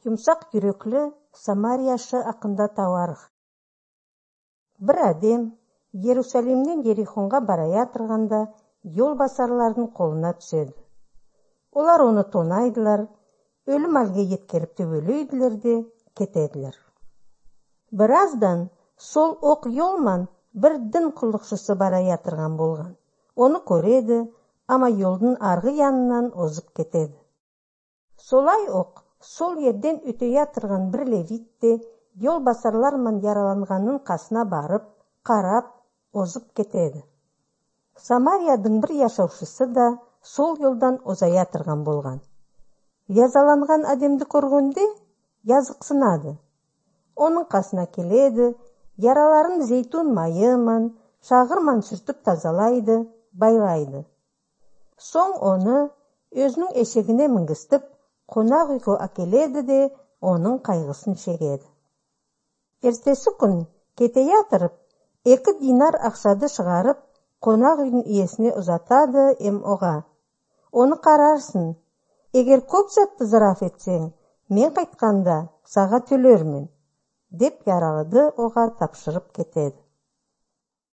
Юмсак жүрөклүү Самарияшы акында табарык. Бир адем Иерусалимден Ерихонга барая турганда жол басарлардын колуна түшөдү. Олар оны тонайдылар, өлүм алга жеткирип төбөлөйдүлөр де кетедилер. Бир аздан сол ок жолман бир дин кулдукчусу барая турган болгон. Onu көреді, ама жолдун аргы янынан озуп кетеді. Солай ок, сол жерден өтөя турган бир левитте жол басарларман яраланганын касына барып, карап, озуп кетеді. Самариядын бир жашоочусу да сол жолдан озая турган болгон. Язаланган адемди көргөндө жазыксынады. Онун касына келеді, яраларын зейтун майыман, шагырман сүртүп тазалайды, байлайды. Соң оны өзүнүн эшегине миңгистип, конак үйгө акеледі де онун кайгысын шегеді. Эртеси күн кетея туруп, 2 динар акчады чыгарып, конак үйдүн ээсине узатады ога. Onu карарсың, эгер көп затты зараф этсең, мен кайтканда сага төлөрмүн, деп яралыды ога тапшырып кетеді.